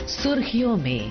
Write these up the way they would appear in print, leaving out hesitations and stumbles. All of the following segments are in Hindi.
सुर्खियों में।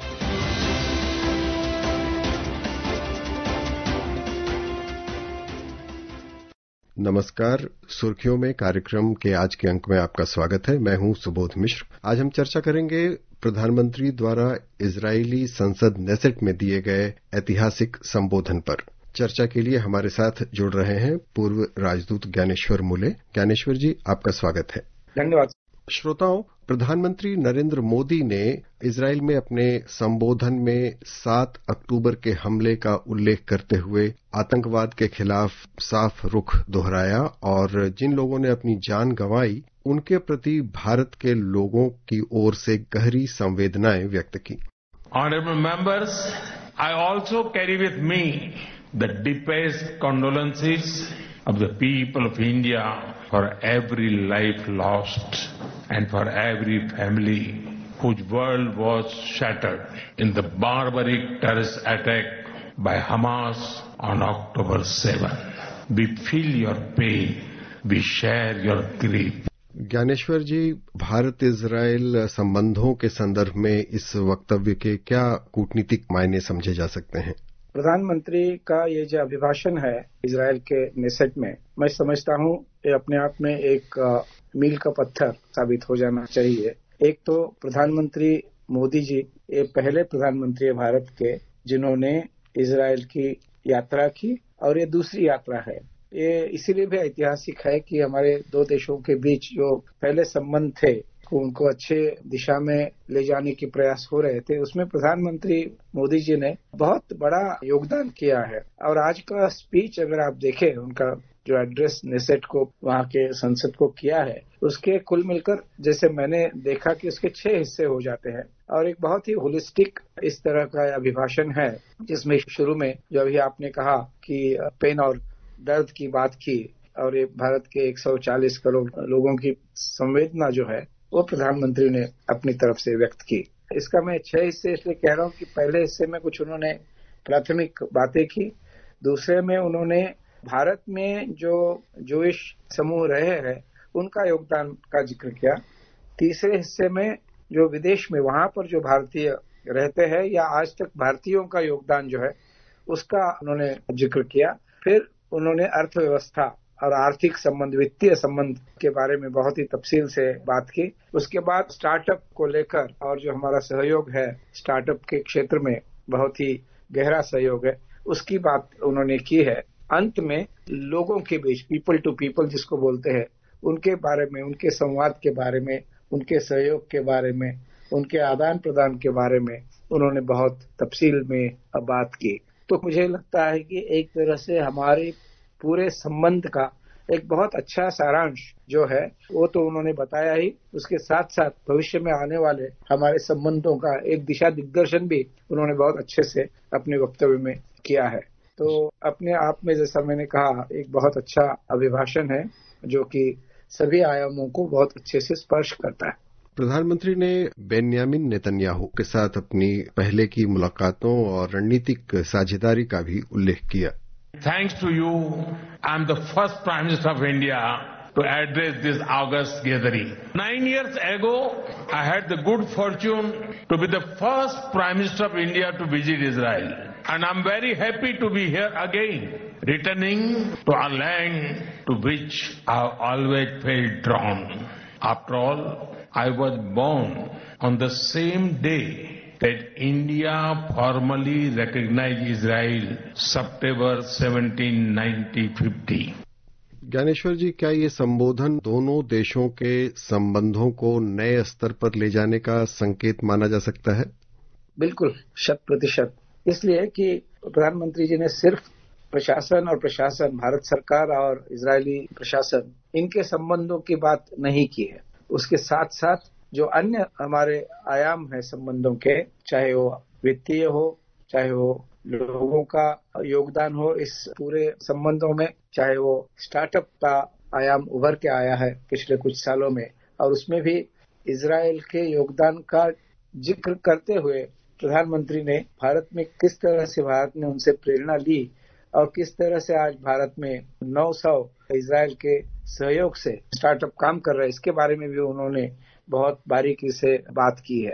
नमस्कार। सुर्खियों में कार्यक्रम के आज के अंक में आपका स्वागत है। मैं हूं सुबोध मिश्र। आज हम चर्चा करेंगे प्रधानमंत्री द्वारा इजरायली संसद नेसेट में दिए गए ऐतिहासिक संबोधन पर। चर्चा के लिए हमारे साथ जुड़ रहे हैं पूर्व राजदूत ज्ञानेश्वर मुले। ज्ञानेश्वर जी, आपका स्वागत है। धन्यवाद। श्रोताओं, प्रधानमंत्री नरेंद्र मोदी ने इजरायल में अपने संबोधन में 7 अक्टूबर के हमले का उल्लेख करते हुए आतंकवाद के खिलाफ साफ रुख दोहराया और जिन लोगों ने अपनी जान गंवाई उनके प्रति भारत के लोगों की ओर से गहरी संवेदनाएं व्यक्त की। Honorable members, I also carry with me the deepest condolences of the people of India for every life lost and for every family whose world was shattered in the barbaric terrorist attack by Hamas on October 7. We feel your pain. We share your grief. Dnyaneshwar ji, Bharat Israel संबंधों के संदर्भ में इस वक्तव्य के क्या कूटनीतिक मायने समझे जा सकते हैं? प्रधानमंत्री का ये जो अभिभाषण है इजरायल के नेसेट में, मैं समझता हूँ ये अपने आप में एक मील का पत्थर साबित हो जाना चाहिए। एक तो प्रधानमंत्री मोदी जी ये पहले प्रधानमंत्री है भारत के जिन्होंने इजरायल की यात्रा की और ये दूसरी यात्रा है। ये इसीलिए भी ऐतिहासिक है कि हमारे दो देशों के बीच जो पहले संबंध थे उनको अच्छे दिशा में ले जाने की प्रयास हो रहे थे, उसमें प्रधानमंत्री मोदी जी ने बहुत बड़ा योगदान किया है। और आज का स्पीच अगर आप देखें, उनका जो एड्रेस नेसेट को वहां के संसद को किया है, उसके कुल मिलकर जैसे मैंने देखा कि उसके 6 हिस्से हो जाते हैं और एक बहुत ही होलिस्टिक इस तरह का अभिभाषण है जिसमें शुरू में जो अभी आपने कहा कि पेन और दर्द की बात की और ये भारत के 140 करोड़ लोगों की संवेदना जो है वो प्रधानमंत्री ने अपनी तरफ से व्यक्त की। इसका मैं 6 हिस्से इसलिए कह रहा हूँ कि पहले हिस्से में कुछ उन्होंने प्राथमिक बातें की, दूसरे में उन्होंने भारत में जो जोइश समूह रहे हैं उनका योगदान का जिक्र किया, तीसरे हिस्से में जो विदेश में वहां पर जो भारतीय रहते हैं या आज तक भारतीयों का योगदान जो है उसका उन्होंने जिक्र किया। फिर उन्होंने अर्थव्यवस्था और आर्थिक संबंध, वित्तीय संबंध के बारे में बहुत ही तफसील से बात की। उसके बाद स्टार्टअप को लेकर और जो हमारा सहयोग है स्टार्टअप के क्षेत्र में बहुत ही गहरा सहयोग है, उसकी बात उन्होंने की है। अंत में लोगों के बीच पीपल टू पीपल जिसको बोलते हैं उनके बारे में, उनके संवाद के बारे में, उनके सहयोग के बारे में, उनके आदान प्रदान के बारे में उन्होंने बहुत तफसील में बात की। तो मुझे लगता है कि एक तरह से हमारे पूरे संबंध का एक बहुत अच्छा सारांश जो है वो तो उन्होंने बताया ही, उसके साथ साथ भविष्य में आने वाले हमारे संबंधों का एक दिशा दिग्दर्शन भी उन्होंने बहुत अच्छे से अपने वक्तव्य में किया है। तो अपने आप में जैसा मैंने कहा एक बहुत अच्छा अभिभाषण है जो कि सभी आयामों को बहुत अच्छे से स्पर्श करता है। प्रधानमंत्री ने बेन्यामिन नेतन्याहू के साथ अपनी पहले की मुलाकातों और रणनीतिक साझेदारी का भी उल्लेख किया। Thanks to you, I am the first Prime Minister of India to address this August gathering. 9 years ago, I had the good fortune to be the first Prime Minister of India to visit Israel. And I'm very happy to be here again, returning to our land to which I've always felt drawn. After all, I was born on the same day that India formally recognized Israel, September 17, 1950. Dnyaneshwar जी, क्या ये संबोधन दोनों देशों के संबंधों को नए स्तर पर ले जाने का संकेत माना जा सकता है? बिल्कुल, 100%। इसलिए कि प्रधानमंत्री जी ने सिर्फ प्रशासन और प्रशासन, भारत सरकार और इजरायली प्रशासन, इनके संबंधों की बात नहीं की है। उसके साथ साथ जो अन्य हमारे आयाम है संबंधों के, चाहे वो वित्तीय हो, चाहे वो लोगों का योगदान हो इस पूरे संबंधों में, चाहे वो स्टार्टअप का आयाम उभर के आया है पिछले कुछ सालों में, और उसमें भी इजरायल के योगदान का जिक्र करते हुए प्रधानमंत्री ने भारत में किस तरह से भारत ने उनसे प्रेरणा ली और किस तरह से आज भारत में 900 इजरायल के सहयोग से स्टार्टअप काम कर रहे हैं, इसके बारे में भी उन्होंने बहुत बारीकी से बात की है।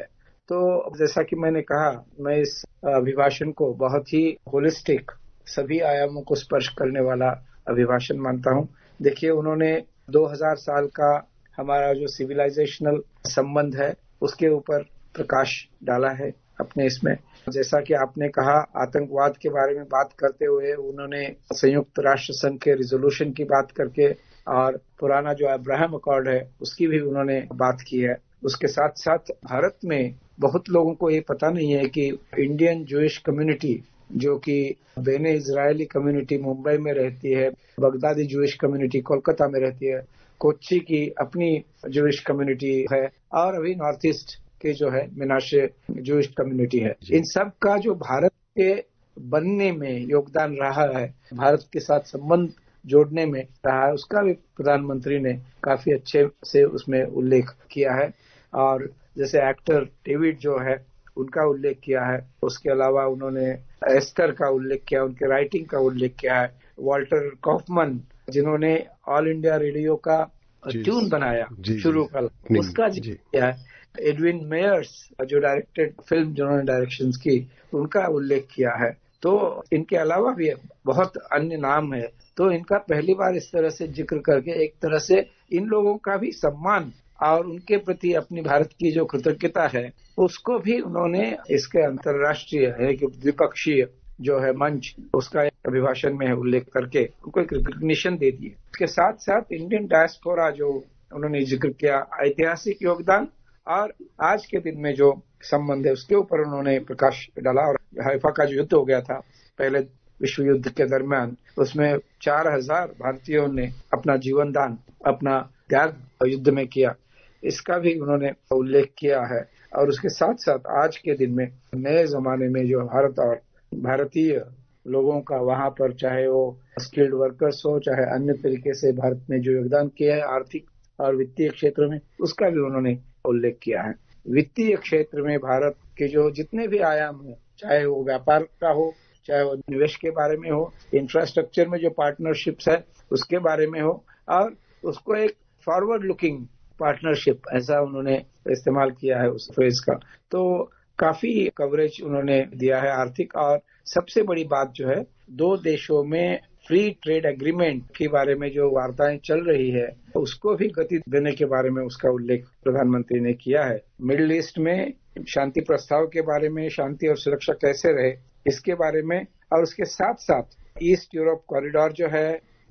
तो जैसा कि मैंने कहा, मैं इस अभिभाषण को बहुत ही होलिस्टिक, सभी आयामों को स्पर्श करने वाला अभिभाषण मानता हूँ। देखिए, उन्होंने 2000 साल का हमारा जो सिविलाइजेशनल संबंध है उसके ऊपर प्रकाश डाला है अपने इसमें। जैसा कि आपने कहा, आतंकवाद के बारे में बात करते हुए उन्होंने संयुक्त राष्ट्र संघ के रिजोल्यूशन की बात करके और पुराना जो अब्राहम अकॉर्ड है उसकी भी उन्होंने बात की है। उसके साथ साथ भारत में बहुत लोगों को ये पता नहीं है कि इंडियन जूइश कम्युनिटी, जो कि बेने इजरायली कम्युनिटी मुंबई में रहती है, बगदादी जूइश कम्युनिटी कोलकाता में रहती है, कोच्चि की अपनी जूइश कम्युनिटी है, और अभी नॉर्थ ईस्ट के जो है मिनाशे जूइश कम्युनिटी है। इन सब का जो भारत के बनने में योगदान रहा है, भारत के साथ संबंध जोड़ने में रहा है, उसका भी प्रधानमंत्री ने काफी अच्छे से उसमें उल्लेख किया है। और जैसे एक्टर डेविड जो है उनका उल्लेख किया है, उसके अलावा उन्होंने एस्टर का उल्लेख किया, उनके राइटिंग का उल्लेख किया है। वॉल्टर कॉफमन जिन्होंने ऑल इंडिया रेडियो का ट्यून बनाया शुरू का, उसका जिक्र किया है। एडविन मेयर्स जो डायरेक्टेड फिल्म जिन्होंने डायरेक्शंस की, उनका उल्लेख किया है। तो इनके अलावा भी बहुत अन्य नाम है। तो इनका पहली बार इस तरह से जिक्र करके एक तरह से इन लोगों का भी सम्मान और उनके प्रति अपनी भारत की जो कृतज्ञता है उसको भी उन्होंने इसके अंतर्राष्ट्रीय है कि द्विपक्षीय जो है मंच, उसका अभिभाषण में उल्लेख करके उनको एक रिकग्निशन दे दी है। उसके साथ साथ इंडियन डायस्पोरा जो उन्होंने जिक्र किया, ऐतिहासिक योगदान और आज के दिन में जो संबंध है उसके ऊपर उन्होंने प्रकाश डाला। और हाइफा का जो युद्ध हो गया था पहले विश्व युद्ध के दरमियान, उसमें 4000 भारतीयों ने अपना जीवन दान, अपना त्याग युद्ध में किया, इसका भी उन्होंने उल्लेख किया है। और उसके साथ साथ आज के दिन में नए जमाने में जो भारत और भारतीय लोगों का वहां पर, चाहे वो स्किल्ड वर्कर्स हो, चाहे अन्य तरीके से भारत में जो योगदान किया है आर्थिक और वित्तीय क्षेत्र में, उसका भी उन्होंने उल्लेख किया है। वित्तीय क्षेत्र में भारत के जो जितने भी आयाम हैं, चाहे वो व्यापार का हो, चाहे वो निवेश के बारे में हो, इंफ्रास्ट्रक्चर में जो पार्टनरशिप्स है उसके बारे में हो, और उसको एक फॉरवर्ड लुकिंग पार्टनरशिप ऐसा उन्होंने इस्तेमाल किया है उस फ्रेज का। तो काफी कवरेज उन्होंने दिया है आर्थिक। और सबसे बड़ी बात जो है, दो देशों में फ्री ट्रेड एग्रीमेंट के बारे में जो वार्ताएं चल रही है उसको भी गति देने के बारे में उसका उल्लेख प्रधानमंत्री ने किया है। मिडिल ईस्ट में शांति प्रस्ताव के बारे में, शांति और सुरक्षा कैसे रहे इसके बारे में, और उसके साथ साथ ईस्ट यूरोप कॉरिडोर जो है,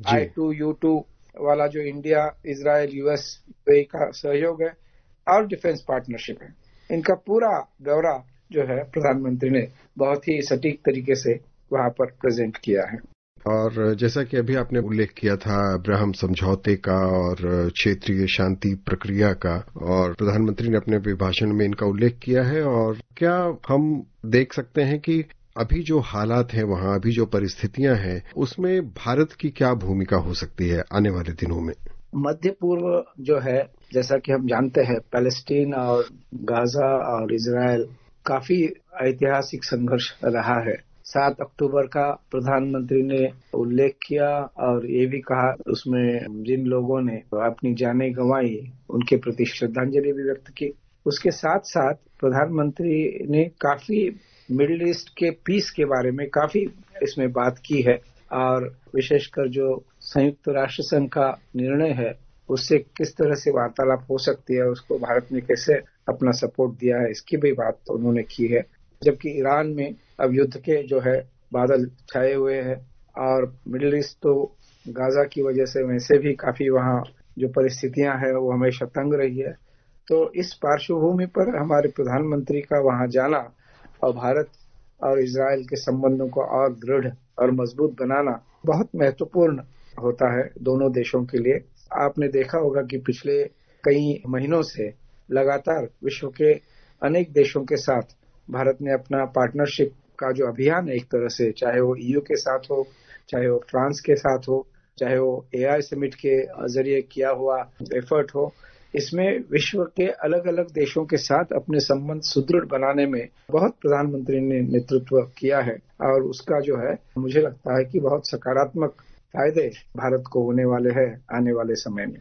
I2U2 वाला जो इंडिया, इजराइल, यूएस का सहयोग है, और डिफेंस पार्टनरशिप है, इनका पूरा ब्यौरा जो है प्रधानमंत्री ने बहुत ही सटीक तरीके से वहां पर प्रेजेंट किया है। और जैसा कि अभी आपने उल्लेख किया था अब्राहम समझौते का और क्षेत्रीय शांति प्रक्रिया का, और प्रधानमंत्री ने अपने अभिभाषण में इनका उल्लेख किया है। और क्या हम देख सकते हैं कि अभी जो हालात हैं वहां, अभी जो परिस्थितियां हैं, उसमें भारत की क्या भूमिका हो सकती है आने वाले दिनों में? मध्य पूर्व जो है, जैसा कि हम जानते हैं, पैलेस्टीन और गाजा और इजराइल काफी ऐतिहासिक संघर्ष रहा है। 7 अक्टूबर का प्रधानमंत्री ने उल्लेख किया और ये भी कहा, उसमें जिन लोगों ने अपनी जानें गंवाई उनके प्रति श्रद्धांजलि भी व्यक्त की। उसके साथ साथ प्रधानमंत्री ने काफी मिडिल ईस्ट के पीस के बारे में काफी इसमें बात की है, और विशेषकर जो संयुक्त राष्ट्र संघ का निर्णय है उससे किस तरह से वार्तालाप हो सकती है, उसको भारत ने कैसे अपना सपोर्ट दिया है, इसकी भी बात उन्होंने की है। जबकि ईरान में अब युद्ध के जो है बादल छाए हुए हैं, और मिडिल ईस्ट तो गाजा की वजह से वैसे भी काफी वहाँ जो परिस्थितियां हैं वो हमेशा तंग रही है। तो इस पार्श्वभूमि पर हमारे प्रधानमंत्री का वहां जाना और भारत और इजराइल के संबंधों को और दृढ़ और मजबूत बनाना बहुत महत्वपूर्ण होता है दोनों देशों के लिए। आपने देखा होगा कि पिछले कई महीनों से लगातार विश्व के अनेक देशों के साथ भारत ने अपना पार्टनरशिप का जो अभियान है, एक तरह से, चाहे वो EU के साथ हो, चाहे वो फ्रांस के साथ हो, चाहे वो AI समिट के जरिए किया हुआ एफर्ट हो, इसमें विश्व के अलग अलग देशों के साथ अपने संबंध सुदृढ़ बनाने में बहुत प्रधानमंत्री ने नेतृत्व किया है। और उसका जो है मुझे लगता है कि बहुत सकारात्मक फायदे भारत को होने वाले हैं आने वाले समय में।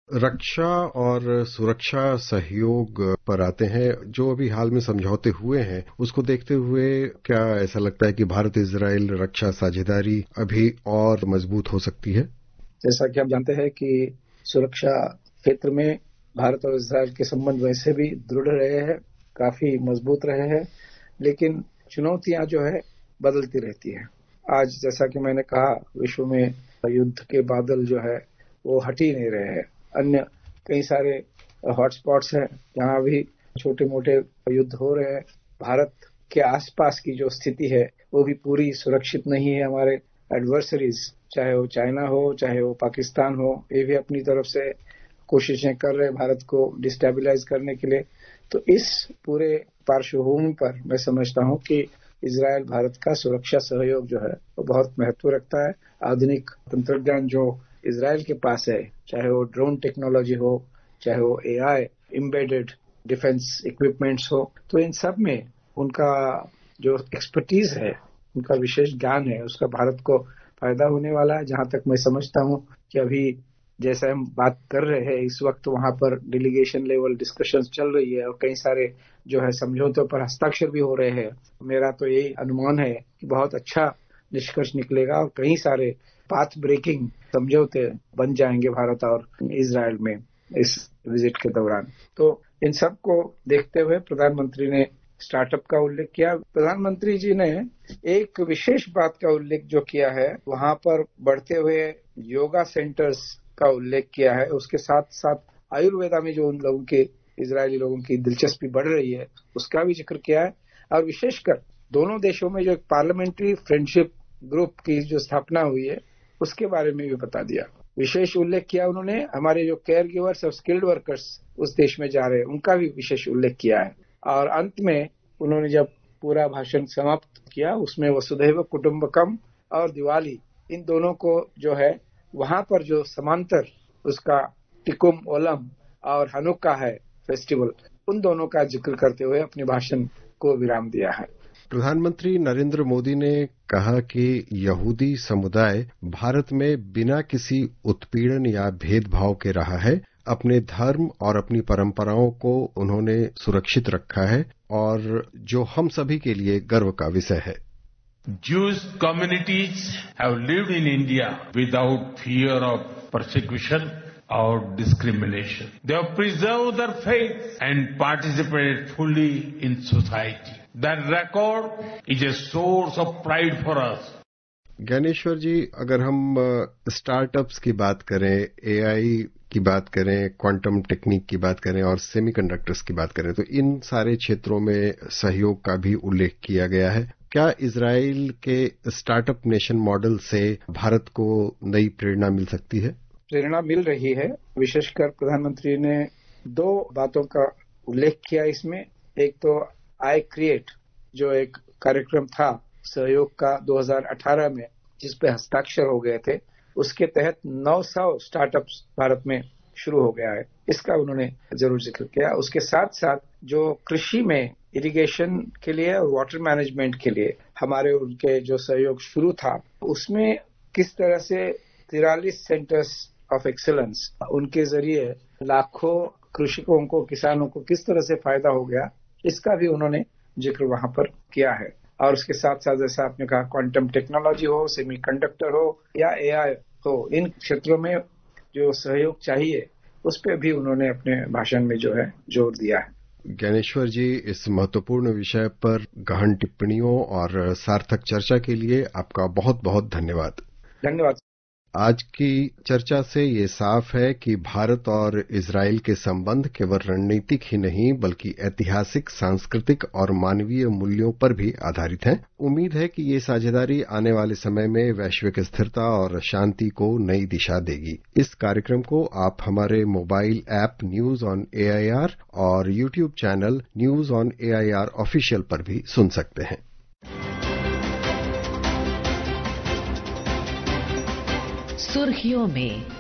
रक्षा और सुरक्षा सहयोग पर आते हैं। जो अभी हाल में समझौते हुए हैं उसको देखते हुए क्या ऐसा लगता है कि भारत इजराइल रक्षा साझेदारी अभी और मजबूत हो सकती है? जैसा कि आप जानते हैं कि सुरक्षा क्षेत्र में भारत और इजराइल के संबंध वैसे भी दृढ़ रहे हैं, काफी मजबूत रहे हैं, लेकिन चुनौतियां जो है बदलती रहती है। आज जैसा कि मैंने कहा, विश्व में युद्ध के बादल जो है वो हट ही नहीं रहे हैं। अन्य कई सारे हॉटस्पॉट्स हैं जहां भी छोटे मोटे युद्ध हो रहे हैं। भारत के आसपास की जो स्थिति है वो भी पूरी सुरक्षित नहीं है। हमारे एडवर्सरीज, चाहे वो चाइना हो, चाहे वो पाकिस्तान हो, ये भी अपनी तरफ से कोशिशें कर रहे हैं भारत को डिस्टेबलाइज करने के लिए। तो इस पूरे पार्श्वभूमि पर मैं समझता हूं कि इजराइल भारत का सुरक्षा सहयोग जो है वो बहुत महत्व रखता है। आधुनिक तंत्रज्ञान जो इजराइल के पास है, चाहे वो ड्रोन टेक्नोलॉजी हो, चाहे वो एआई एम्बेडेड डिफेंस इक्विपमेंट्स हो, तो इन सब में उनका जो एक्सपर्टीज है, उनका विशेष ज्ञान है, उसका भारत को फायदा होने वाला है। जहां तक मैं समझता हूं कि अभी जैसा हम बात कर रहे हैं इस वक्त वहां पर डेलीगेशन लेवल डिस्कशंस चल रही है और कई सारे जो है समझौतों पर हस्ताक्षर भी हो रहे हैं। मेरा तो यही अनुमान है कि बहुत अच्छा निष्कर्ष निकलेगा और कई सारे पाथ ब्रेकिंग समझौते बन जाएंगे भारत और इजराइल में इस विजिट के दौरान। तो इन सब को देखते हुए प्रधानमंत्री ने स्टार्टअप का उल्लेख किया। प्रधानमंत्री जी ने एक विशेष बात का उल्लेख जो किया है, वहां पर बढ़ते हुए योगा सेंटर्स का उल्लेख किया है। उसके साथ साथ आयुर्वेदा में जो उन लोगों के इजरायली लोगों की दिलचस्पी बढ़ रही है उसका भी जिक्र किया है। और विशेषकर दोनों देशों में जो एक पार्लियामेंट्री फ्रेंडशिप ग्रुप की जो स्थापना हुई है उसके बारे में भी बता दिया। विशेष उल्लेख किया उन्होंने हमारे जो केयर गिवर्स और स्किल्ड वर्कर्स उस देश में जा रहे हैं उनका भी विशेष उल्लेख किया है। और अंत में उन्होंने जब पूरा भाषण समाप्त किया उसमें वसुधैव कुटुंबकम और दिवाली, इन दोनों को जो है वहां पर जो समांतर उसका टिकुम ओलम और हनुक्का है फेस्टिवल, उन दोनों का जिक्र करते हुए अपने भाषण को विराम दिया है। प्रधानमंत्री नरेंद्र मोदी ने कहा कि यहूदी समुदाय भारत में बिना किसी उत्पीड़न या भेदभाव के रहा है। अपने धर्म और अपनी परंपराओं को उन्होंने सुरक्षित रखा है और जो हम सभी के लिए गर्व का विषय है। Jewish communities have lived in India without fear of persecution or discrimination. They have preserved their faith and participated fully in society. That record is a source of pride for us. Dnyaneshwar जी, अगर हम स्टार्टअप्स की बात करें, एआई की बात करें, क्वांटम टेक्निक की बात करें और सेमीकंडक्टर्स की बात करें, तो इन सारे क्षेत्रों में सहयोग का भी उल्लेख किया गया है। क्या इजराइल के स्टार्टअप नेशन मॉडल से भारत को नई प्रेरणा मिल सकती है? प्रेरणा मिल रही है। विशेषकर प्रधानमंत्री ने दो बातों का उल्लेख किया इसमें। एक तो आई क्रिएट जो एक कार्यक्रम था सहयोग का 2018 में जिस पे हस्ताक्षर हो गए थे, उसके तहत 900 स्टार्टअप्स भारत में शुरू हो गया है, इसका उन्होंने जरूर जिक्र किया। उसके साथ साथ जो कृषि में इरिगेशन के लिए और वाटर मैनेजमेंट के लिए हमारे उनके जो सहयोग शुरू था, उसमें किस तरह से 43 सेंटर्स ऑफ एक्सीलेंस उनके जरिए लाखों कृषकों को, किसानों को किस तरह से फायदा हो गया, इसका भी उन्होंने जिक्र वहां पर किया है। और उसके साथ साथ जैसा आपने कहा क्वांटम टेक्नोलॉजी हो, सेमीकंडक्टर हो या एआई हो, इन क्षेत्रों में जो सहयोग चाहिए उस पर भी उन्होंने अपने भाषण में जो है जोर दिया है। ज्ञानेश्वर जी, इस महत्वपूर्ण विषय पर गहन टिप्पणियों और सार्थक चर्चा के लिए आपका बहुत बहुत धन्यवाद। धन्यवाद। आज की चर्चा से ये साफ है कि भारत और इजराइल के संबंध केवल रणनीतिक ही नहीं बल्कि ऐतिहासिक, सांस्कृतिक और मानवीय मूल्यों पर भी आधारित हैं। उम्मीद है कि ये साझेदारी आने वाले समय में वैश्विक स्थिरता और शांति को नई दिशा देगी। इस कार्यक्रम को आप हमारे mobile app news on AIR और YouTube channel news on AIR official पर भी सुन सकते हैं। सुर्खियों में